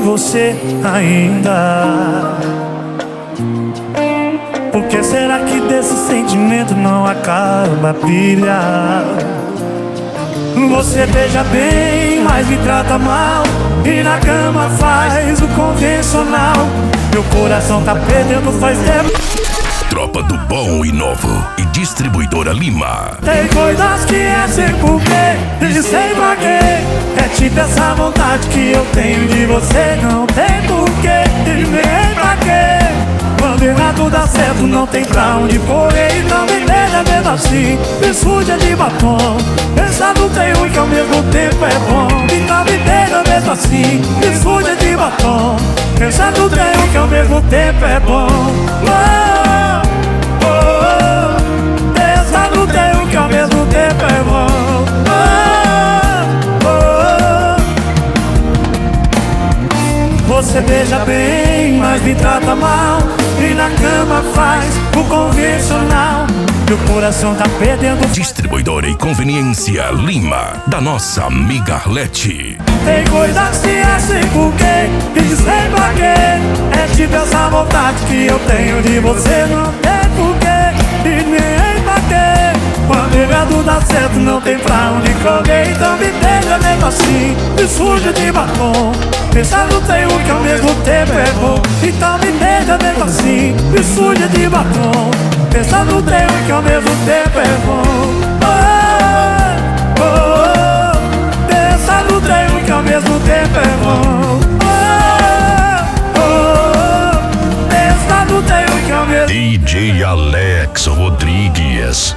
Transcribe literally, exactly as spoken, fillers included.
você ainda. Por que será que desse sentimento não acaba a pilha? Você beija bem, mas me trata mal, e na cama faz o convencional. Meu coração tá perdendo faz tempo. Tropa do Bom e Novo e Distribuidora Lima. Tem coisas que é sem porquê e sem pra quê. É tipo essa vontade que eu tenho de você. Não tem porquê e nem pra quê. Quando errado dá certo, não tem pra onde correr. Então me deixa mesmo assim, me suja de batom. Pensando tem ruim que ao mesmo tempo é bom. Então me deixa mesmo assim, me suja de batom. Pensando tem ruim que ao mesmo tempo é bom. Oh, oh, oh. Pensando tem ruim que ao mesmo tempo é bom. Oh, oh, oh. Você beija bem, mas me trata mal, e na cama faz o convencional. Meu coração tá perdendo. Distribuidora e Conveniência Lima, da nossa amiga Arlete. Tem coisas que é sem porquê e sem pra quê. É tipo essa vontade que eu tenho de você. Não tem porquê e nem pra quê. Quando errado dá certo, não tem pra onde correr. Então me deixa mesmo assim, me suja de batom. Pensando tem um que ao mesmo tempo é bom. Então me deixa mesmo assim, me suja de batom. Pensando tem um que ao mesmo tempo é bom. Oh, oh, oh. Pensando tem um que ao mesmo tempo é bom. Oh, oh, oh. Pensando tem um que ao mesmo D J Alex Rodrigues.